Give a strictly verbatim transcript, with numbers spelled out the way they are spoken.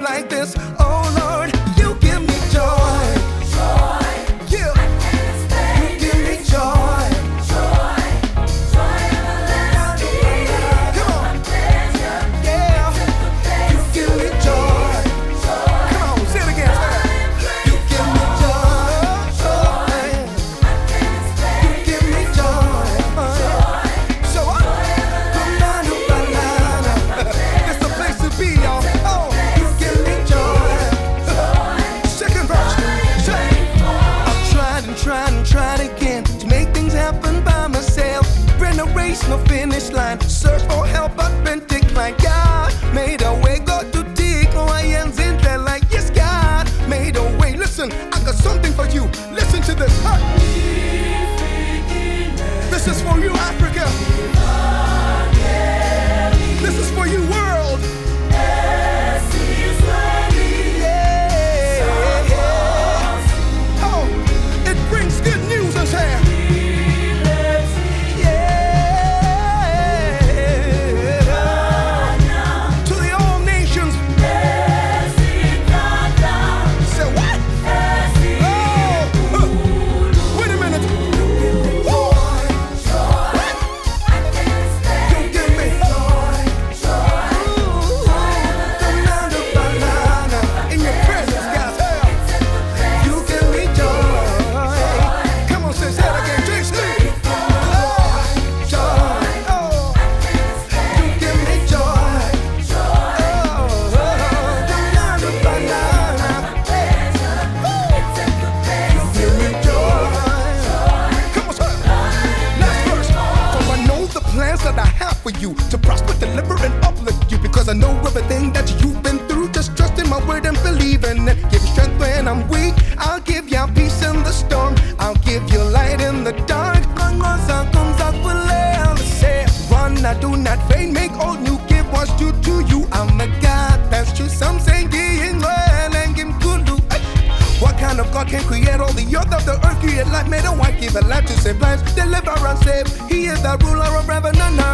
like this. Oh Lord, you give me joy. Joy. Yeah. I can't explain You give me joy. Joy. Joy everlasting. Come on. My pleasure. Yeah. You give me joy. Joy. Come on, say it again. You give me joy. I can't explain You give me joy. So I banana, banana. It's the place to be, y'all. Oh, you give me joy. Second verse. Say, I've tried and tried and tried again to make things happen by myself. Ran a race, no finish line. Search for help, but been declined. God made a way, got to dig. Oh, I ends in there like, yes, God made a way. Listen, I got something for you. Listen to this. Huh? This is for you, Africa. This is for you, world. Yeah. Oh, it brings good news, I say. Yeah. To the all nations. Say what? Oh, huh. Wait a minute. Woo. You give me banana, banana in your presence, guys. You give me joy. Come on, say that again. Drink sleep. Oh, joy. Oh, you give me joy. Oh, banana, banana. You give me joy. Come on, sir. Last verse. For I know the plans that I have for you to prosper, deliver, and uplift you. Because I know everything that you've been through. Just trust in my word and believe in it. Give you strength when I'm weak. I'll give you peace in the storm. I'll give you light in the dark. Say, run, I do not faint. Make all new. Give what's due to you. I'm a God, that's true. Some say, and give good. What kind of God can create all the earth of the earth? Create life, made a white, give a life to save lives, deliver and save. He is the ruler of heaven and earth.